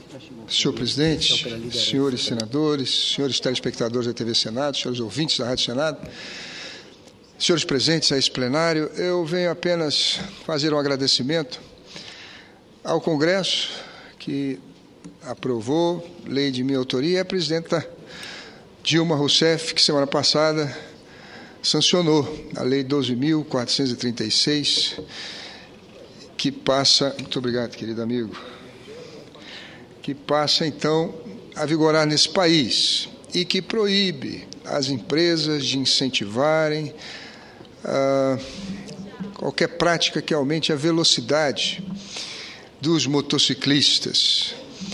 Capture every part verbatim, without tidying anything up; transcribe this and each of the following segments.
Senhor presidente, senhores senadores, senhores telespectadores da T V Senado, senhores ouvintes da Rádio Senado, senhores presentes a esse plenário, eu venho apenas fazer um agradecimento ao Congresso que aprovou lei de minha autoria e a presidenta Dilma Rousseff, que semana passada sancionou a Lei doze mil quatrocentos e trinta e seis, que passa, muito obrigado, querido amigo, que passa, então, a vigorar nesse país e que proíbe as empresas de incentivarem ah, qualquer prática que aumente a velocidade dos motociclistas.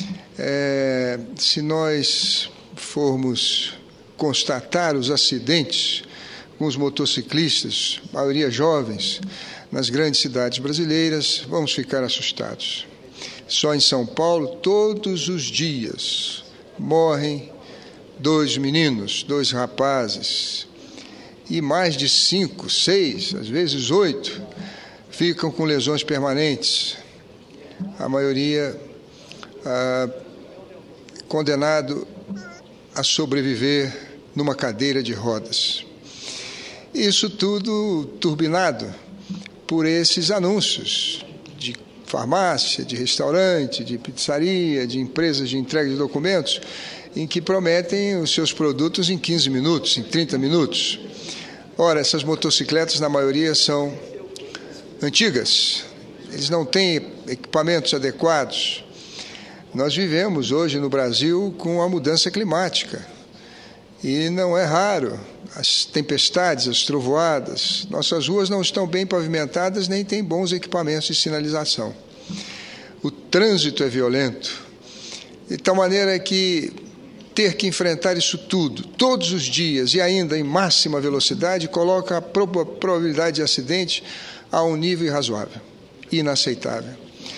É, se nós formos constatar os acidentes com os motociclistas, maioria jovens, nas grandes cidades brasileiras, vamos ficar assustados. Só em São Paulo, todos os dias, morrem dois meninos, dois rapazes, e mais de cinco, seis, às vezes oito, ficam com lesões permanentes. A maioria ah, condenado a sobreviver numa cadeira de rodas. Isso tudo turbinado por esses anúncios de farmácia, de restaurante, de pizzaria, de empresas de entrega de documentos, em que prometem os seus produtos em quinze minutos, em trinta minutos. Ora, essas motocicletas, na maioria, são antigas, eles não têm equipamentos adequados. Nós vivemos hoje no Brasil com a mudança climática e não é raro as tempestades, as trovoadas. Nossas ruas não estão bem pavimentadas, nem têm bons equipamentos de sinalização. O trânsito é violento, de tal maneira que ter que enfrentar isso tudo, todos os dias, e ainda em máxima velocidade, coloca a probabilidade de acidente a um nível irrazoável, inaceitável.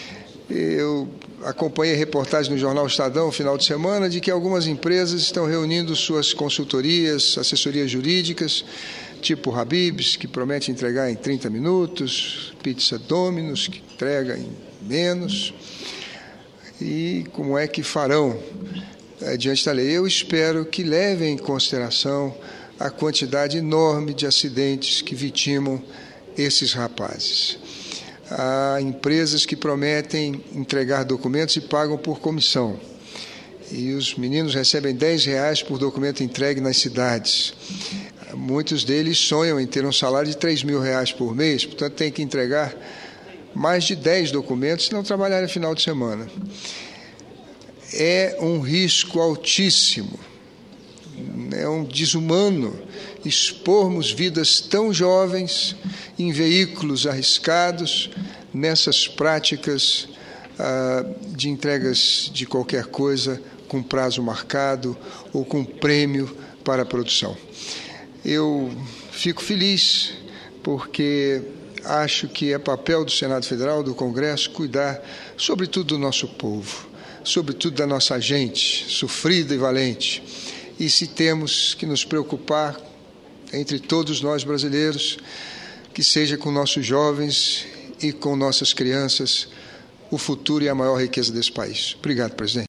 Eu acompanhei reportagem no jornal Estadão, no final de semana, de que algumas empresas estão reunindo suas consultorias, assessorias jurídicas, tipo Habib's, que promete entregar em trinta minutos, Pizza Domino's, que entrega em menos, e como é que farão é, diante da lei. Eu espero que levem em consideração a quantidade enorme de acidentes que vitimam esses rapazes. Há empresas que prometem entregar documentos e pagam por comissão. E os meninos recebem dez reais por documento entregue nas cidades. Muitos deles sonham em ter um salário de três mil reais por mês, portanto, tem que entregar mais de dez documentos se não trabalhar no final de semana. É um risco altíssimo, é um desumano expormos vidas tão jovens em veículos arriscados, nessas práticas ah, de entregas de qualquer coisa com prazo marcado ou com prêmio para a produção. Eu fico feliz porque acho que é papel do Senado Federal, do Congresso, cuidar sobretudo do nosso povo, sobretudo da nossa gente, sofrida e valente. E se temos que nos preocupar, entre todos nós brasileiros, que seja com nossos jovens e com nossas crianças, o futuro e a maior riqueza desse país. Obrigado, presidente.